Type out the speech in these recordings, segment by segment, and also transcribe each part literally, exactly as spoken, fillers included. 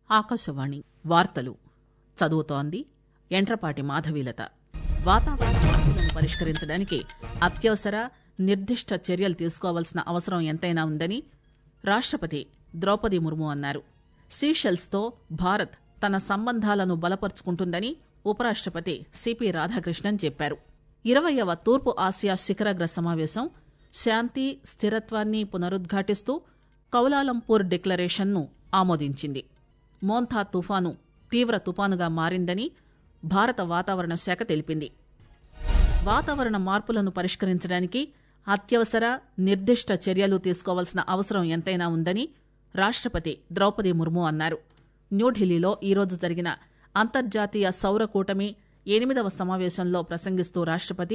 ఆకాశవాణి వార్తలు చదువుతోంది ఎంట్రపాటి మాధవీలత. వాతావరణ మార్పులను పరిష్కరించడానికి అత్యవసర నిర్దిష్ట చర్యలు తీసుకోవాల్సిన అవసరం ఎంతైనా ఉందని రాష్టపతి ద్రౌపది ముర్ము అన్నారు. సీషెల్స్ తో భారత్ తన సంబంధాలను బలపరుచుకుంటుందని ఉపరాష్టపతి సిపి రాధాకృష్ణన్ చెప్పారు. ఇరవయవ తూర్పు ఆసియా శిఖరాగ్ర సమావేశం శాంతి స్థిరత్వాన్ని పునరుద్ఘాటిస్తూ కౌలాలంపూర్ డిక్లరేషన్ ను ఆమోదించింది. మోంథా తుఫాను తీవ్ర తుపానుగా మారిందని భారత వాతావరణ శాఖ తెలిపింది. వాతావరణ మార్పులను పరిష్కరించడానికి అత్యవసర నిర్దిష్ట చర్యలు తీసుకోవాల్సిన అవసరం ఎంతైనా ఉందని రాష్టపతి ద్రౌపది ముర్ము అన్నారు. న్యూఢిల్లీలో ఈరోజు జరిగిన అంతర్జాతీయ సౌర కూటమి ఎనిమిదవ సమావేశంలో ప్రసంగిస్తూ రాష్టపతి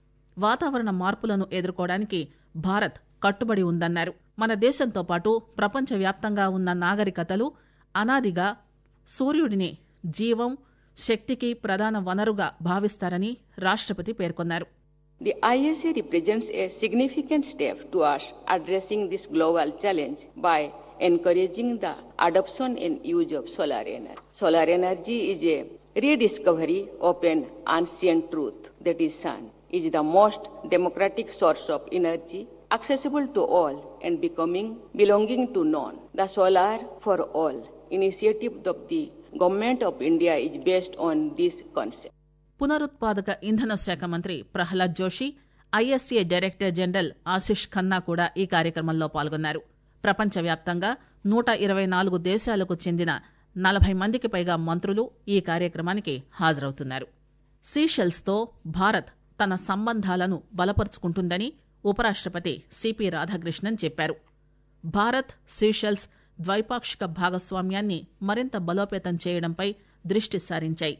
వాతావరణ మార్పులను ఎదుర్కోవడానికి భారత్ కట్టుబడి ఉందన్నారు. మన దేశంతో పాటు ప్రపంచవ్యాప్తంగా ఉన్న నాగరికతలు అనాదిగా సూర్యుడిని జీవం, శక్తికి ప్రధాన వనరుగా భావిస్తారని రాష్టపతి పేర్కొన్నారు. The I S A represents a significant step towards addressing this global challenge by encouraging the adoption and use of solar energy. Solar energy is a rediscovery of an ancient truth, that is sun is the most democratic source of energy, accessible to all and becoming belonging to none. The Solar for All initiative of the Government of India is based on this concept. పునరుత్పాదక ఇంధన శాఖ మంత్రి Pralhad Joshi, ISA director general Ashish Khanna కూడా ఈ కార్యక్రమంలో పాల్గొన్నారు. ప్రపంచవ్యాప్తంగా నూట ఇరవై నాలుగు దేశాలకు చెందిన నలభై మందికి పైగా మంత్రులు ఈ కార్యక్రమానికి హాజరవుతున్నారు. సీషెల్స్ తో భారత్ తన సంబంధాలను బలపరుచుకుంటుందని ఉపరాష్టపతి సిపి రాధాకృష్ణన్ చెప్పారు. భారత్ సీషెల్స్ ద్వైపాక్షిక భాగస్వామ్యాన్ని మరింత బలోపేతం చేయడంపై దృష్టి సారించాయి.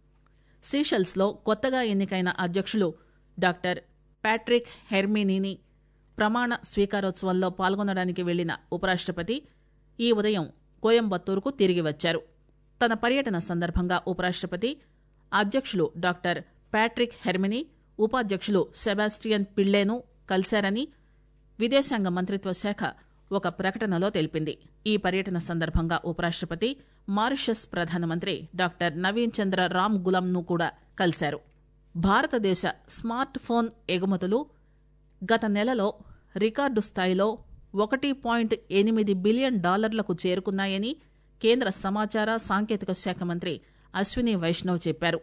సీషెల్స్ లో కొత్తగా ఎన్నికైన అధ్యక్షులు డాక్టర్ ప్యాట్రిక్ హెర్మినీని ప్రమాణ స్వీకారోత్సవంలో పాల్గొనడానికి వెళ్లిన ఉపరాష్టపతి ఈ ఉదయం కోయంబత్తూరుకు తిరిగి వచ్చారు. తన పర్యటన సందర్భంగా ఉపరాష్టపతి అధ్యక్షులు డాక్టర్ ప్యాట్రిక్ హెర్మినీ, ఉపాధ్యక్షులు సెబాస్టియన్ పిళ్లేను కలిశారని విదేశాంగ మంత్రిత్వ శాఖ ఒక ప్రకటనలో తెలిపింది. ఈ పర్యటన సందర్భంగా ఉపరాష్టపతి మారిషస్ ప్రధానమంత్రి డాక్టర్ నవీన్ చంద్ర రామ్ గులాం ను కూడా కలిశారు. భారతదేశ స్మార్ట్ ఫోన్ ఎగుమతులు గత నెలలో రికార్డు స్థాయిలో ఒకటి పాయింట్ ఎనిమిది బిలియన్ డాలర్లకు చేరుకున్నాయని కేంద్ర సమాచార సాంకేతిక శాఖ మంత్రి అశ్విని వైష్ణవ్ చెప్పారు.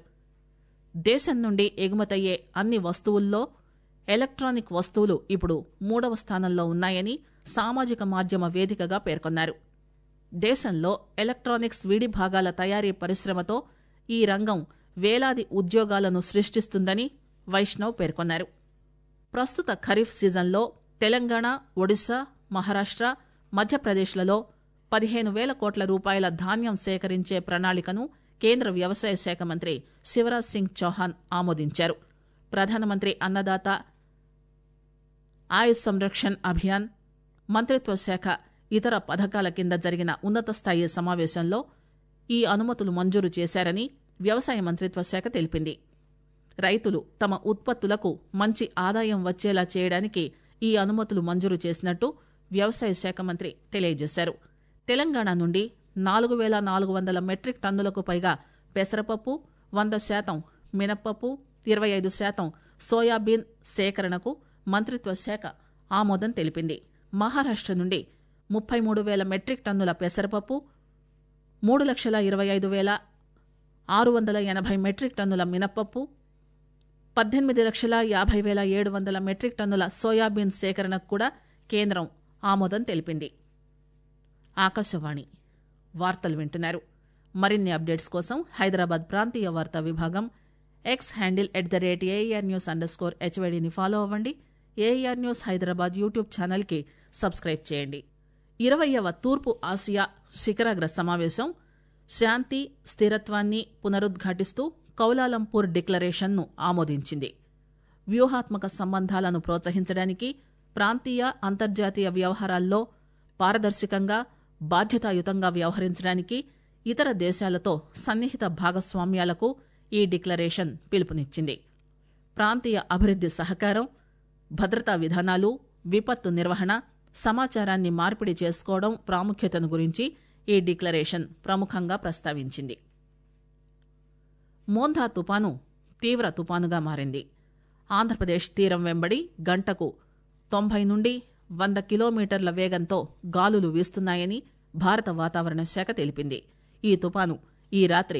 దేశం నుండి ఎగుమతయ్యే అన్ని వస్తువుల్లో ఎలక్ట్రానిక్ వస్తువులు ఇప్పుడు మూడవ స్థానంలో ఉన్నాయని సామాజిక మాధ్యమ వేదికగా పేర్కొన్నారు. దేశంలో ఎలక్ట్రానిక్స్ విడి భాగాల తయారీ పరిశ్రమతో ఈ రంగం వేలాది ఉద్యోగాలను సృష్టిస్తుందని వైష్ణవ్ పేర్కొన్నారు. ప్రస్తుత ఖరీఫ్ సీజన్లో తెలంగాణ, ఒడిశా, మహారాష్ట, మధ్యప్రదేశ్లలో పదిహేను వేల కోట్ల రూపాయల ధాన్యం సేకరించే ప్రణాళికను కేంద్ర వ్యవసాయ శాఖ మంత్రి శివరాజ్ సింగ్ చౌహాన్ ఆమోదించారు. ప్రధానమంత్రి అన్నదాత ఆయ్ సంరక్షణ్ అభియాన్, మంత్రిత్వ శాఖ ఇతర పథకాల కింద జరిగిన ఉన్నత స్థాయి సమావేశంలో ఈ అనుమతులు మంజూరు చేశారని వ్యవసాయ మంత్రిత్వ శాఖ తెలిపింది. రైతులు తమ ఉత్పత్తులకు మంచి ఆదాయం వచ్చేలా చేయడానికి ఈ అనుమతులు మంజూరు చేసినట్టు వ్యవసాయ శాఖ మంత్రి తెలియజేశారు. తెలంగాణ నుండి నాలుగు వేల నాలుగు వందల మెట్రిక్ టన్నులకు పైగా పెసరపప్పు, వంద శాతం మినప్పప్పు, ఇరవై ఐదు శాతం సోయాబీన్ సేకరణకు మంత్రిత్వ శాఖ ఆమోదం తెలిపింది. మహారాష్ట నుండి ముప్పై మూడు వేల మెట్రిక్ టన్నుల పెసరపప్పు, మూడు లక్షల ఇరవై ఐదు వేల ఆరు వందల ఎనభై మెట్రిక్ టన్నుల మినప్పప్పు, పద్దెనిమిది లక్షల యాభై వేల ఏడు వందల మెట్రిక్ టన్నుల సోయాబీన్ సేకరణకు కూడా కేంద్రం ఆమోదం తెలిపింది. ఆకాశవాణి వార్తలు వింటున్నారు. మరిన్ని అప్డేట్స్ కోసం హైదరాబాద్ ప్రాంతీయ వార్తా విభాగం X handle at the rate AR news underscore స్కోర్ హెచ్వైడీని ఫాలో అవ్వండి. ఏఆర్ న్యూస్ హైదరాబాద్ యూట్యూబ్ ఛానల్కి సబ్స్క్రైబ్ చేయండి. ఇరవయవ తూర్పు ఆసియా శిఖరాగ్ర సమావేశం శాంతి స్థిరత్వాన్ని పునరుద్ఘాటిస్తూ కౌలాలంపూర్ డిక్లరేషన్ ను ఆమోదించింది. వ్యూహాత్మక సంబంధాలను ప్రోత్సహించడానికి, ప్రాంతీయ అంతర్జాతీయ వ్యవహారాల్లో పారదర్శకంగా బాధ్యతాయుతంగా వ్యవహరించడానికి ఇతర దేశాలతో సన్నిహిత భాగస్వామ్యాలకు ఈ డిక్లరేషన్ పిలుపునిచ్చింది. ప్రాంతీయ అభివృద్ది సహకారం, భద్రతా విధానాలు, విపత్తు నిర్వహణ, సమాచారాన్ని మార్పిడి చేసుకోవడం ప్రాముఖ్యతను గురించి ఈ డిక్లరేషన్ ప్రముఖంగా ప్రస్తావించింది. మోంధా తుపాను తీవ్ర తుపానుగా మారింది. ఆంధ్రప్రదేశ్ తీరం వెంబడి గంటకు తొంభై నుండి వంద కిలోమీటర్ల వేగంతో గాలులు వీస్తున్నాయని భారత వాతావరణ శాఖ తెలిపింది. ఈ తుపాను ఈ రాత్రి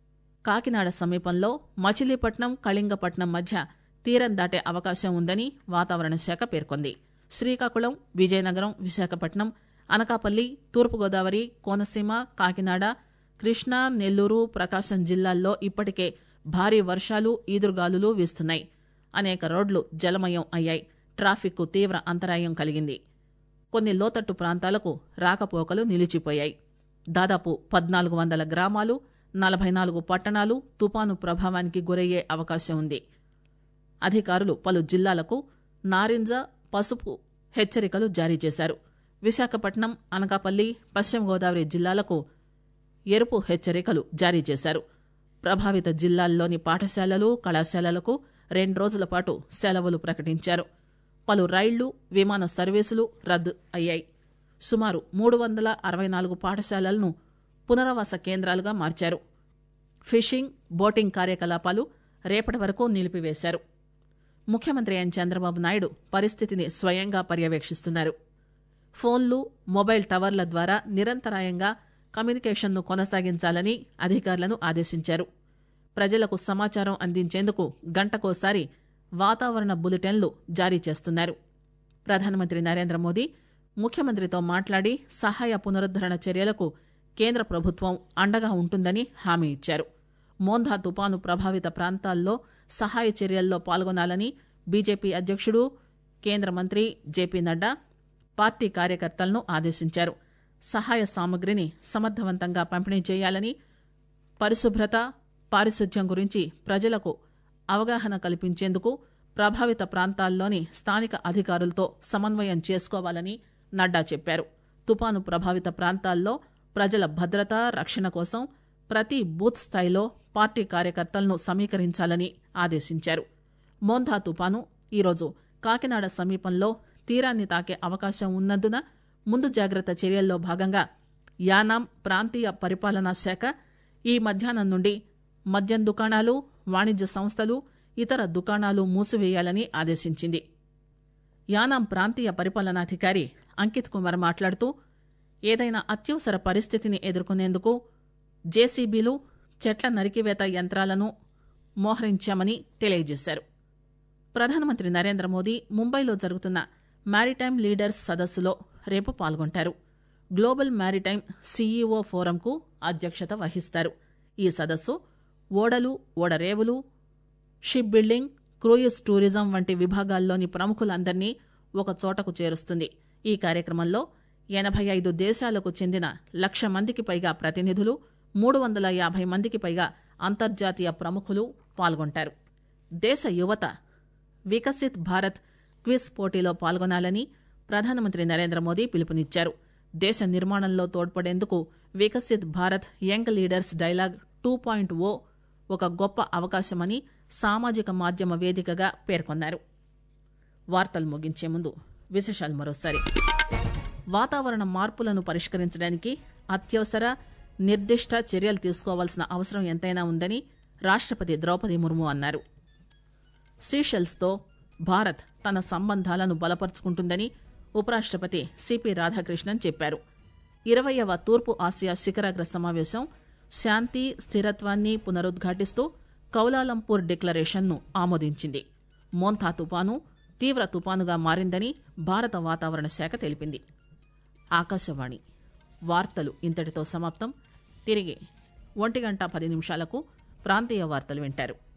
కాకినాడ సమీపంలో మచిలీపట్నం కళింగపట్నం మధ్య తీరం దాటే అవకాశం ఉందని వాతావరణ శాఖ పేర్కొంది. శ్రీకాకుళం, విజయనగరం, విశాఖపట్నం, అనకాపల్లి, తూర్పుగోదావరి, కోనసీమ, కాకినాడ, కృష్ణా, నెల్లూరు, ప్రకాశం జిల్లాల్లో ఇప్పటికే భారీ వర్షాలు, ఈదురుగాలులు వీస్తున్నాయి. అనేక రోడ్లు జలమయం అయ్యాయి. ట్రాఫిక్ కు తీవ్ర అంతరాయం కలిగింది. కొన్ని లోతట్టు ప్రాంతాలకు రాకపోకలు నిలిచిపోయాయి. దాదాపు పద్నాలుగు వందల గ్రామాలు, నలభై నాలుగు పట్టణాలు తుపాను ప్రభావానికి గురయ్యే అవకాశం ఉంది. అధికారులు పలు జిల్లాలకు నారింజ, పసుపు హెచ్చరికలు జారీ చేశారు. విశాఖపట్నం, అనకాపల్లి, పశ్చిమ గోదావరి జిల్లాలకు ఎరుపు హెచ్చరికలు జారీ చేశారు. ప్రభావిత జిల్లాల్లోని పాఠశాలలు, కళాశాలలకు రెండు రోజుల పాటు సెలవులు ప్రకటించారు. పలు రైళ్లు, విమాన సర్వీసులు రద్దు అయ్యాయి. సుమారు మూడు వందల అరవై నాలుగు పాఠశాలలను పునరావాస కేంద్రాలుగా మార్చారు. ఫిషింగ్, బోటింగ్ కార్యకలాపాలు రేపటి వరకు నిలిపివేశారు. ముఖ్యమంత్రి ఎన్ చంద్రబాబు నాయుడు పరిస్థితిని స్వయంగా పర్యవేక్షిస్తున్నారు. ఫోన్లు, మొబైల్ టవర్ల ద్వారా నిరంతరాయంగా కమ్యూనికేషన్ను కొనసాగించాలని అధికారులను ఆదేశించారు. ప్రజలకు సమాచారం అందించేందుకు గంటకోసారి వాతావరణ బులెటిన్లు జారీ చేస్తున్నారు. ప్రధానమంత్రి నరేంద్ర మోదీ ముఖ్యమంత్రితో మాట్లాడి సహాయ పునరుద్దరణ చర్యలకు కేంద్ర ప్రభుత్వం అండగా ఉంటుందని హామీ ఇచ్చారు. మోంధా తుపాను ప్రభావిత ప్రాంతాల్లో సహాయ చర్యల్లో పాల్గొనాలని బీజేపీ అధ్యక్షుడు, కేంద్ర మంత్రి జేపీ నడ్డా పార్టీ కార్యకర్తలను ఆదేశించారు. సహాయ సామగ్రిని సమర్థవంతంగా పంపిణీ చేయాలని, పరిశుభ్రత, పారిశుధ్యం గురించి ప్రజలకు అవగాహన కల్పించేందుకు ప్రభావిత ప్రాంతాల్లోని స్థానిక అధికారులతో సమన్వయం చేసుకోవాలని నడ్డా చెప్పారు. తుపాను ప్రభావిత ప్రాంతాల్లో ప్రజల భద్రత, రక్షణ కోసం ప్రతి బూత్ స్థాయిలో పార్టీ కార్యకర్తలను సమీకరించాలని ఆదేశించారు. మోంధా తుపాను ఈరోజు కాకినాడ సమీపంలో తీరాన్ని తాకే అవకాశం ఉన్నందున ముందు జాగ్రత్త చర్యల్లో భాగంగా యానాం ప్రాంతీయ పరిపాలనా శాఖ ఈ మధ్యాహ్నం నుండి మద్యం దుకాణాలు, వాణిజ్య సంస్థలు, ఇతర దుకాణాలు మూసివేయాలని ఆదేశించింది. యానాం ప్రాంతీయ పరిపాలనాధికారి అంకిత్ కుమార్ మాట్లాడుతూ ఏదైనా అత్యవసర పరిస్థితిని ఎదుర్కొనేందుకు జేసీబీలు, చెట్ల నరికివేత యంత్రాలను మోహరించామని తెలియజేశారు. ప్రధానమంత్రి నరేంద్ర మోదీ ముంబైలో జరుగుతున్న మారిటైమ్ లీడర్స్ సదస్సులో రేపు పాల్గొంటారు. గ్లోబల్ మారిటైమ్ సీఈఓ ఫోరంకు అధ్యక్షత వహిస్తారు. ఈ సదస్సు ఓడలు, ఓడరేవులు, షిప్ బిల్డింగ్, క్రూయిజ్ టూరిజం వంటి విభాగాల్లోని ప్రముఖులందరినీ ఒక చోటకు చేరుస్తుంది. ఈ కార్యక్రమంలో ఎనభై ఐదు దేశాలకు చెందిన లక్ష మందికి పైగా ప్రతినిధులు, మూడు వందల యాభై మందికి పైగా అంతర్జాతీయ ప్రముఖులు పాల్గొంటారు. దేశ యువత వికసిత్ భారత్ క్విజ్ పోటీలో పాల్గొనాలని ప్రధానమంత్రి నరేంద్ర మోదీ పిలుపునిచ్చారు. దేశ నిర్మాణంలో తోడ్పడేందుకు Viksit Bharat young leaders dialogue two point O ఒక గొప్ప అవకాశమని సామాజిక మాధ్యమ వేదికగా పేర్కొన్నారు. వార్తలు ముగించే ముందు విశేషాలు మరోసారి. వాతావరణ మార్పులను పరిష్కరించడానికి అత్యవసర, నిర్దిష్ట చర్యలు తీసుకోవాల్సిన అవసరం ఎంతైనా ఉందని రాష్టపతి ద్రౌపది ముర్ము అన్నారు. సీషెల్స్తో భారత్ తన సంబంధాలను బలపరుచుకుంటుందని ఉపరాష్టపతి సిపి రాధాకృష్ణన్ చెప్పారు. ఇరవయవ తూర్పు ఆసియా శిఖరాగ్ర సమావేశం శాంతి, స్థిరత్వాన్ని పునరుద్ఘాటిస్తూ కౌలాలంపూర్ డిక్లరేషన్ను ఆమోదించింది. మోంథా తుపాను తీవ్ర తుపానుగా మారిందని భారత వాతావరణ శాఖ తెలిపింది. ఆకాశవాణి వార్తలు ఇంతటితో సమాప్తం. తిరిగి ఒంటి గంట పది నిమిషాలకు ప్రాంతీయ వార్తలు వింటారు.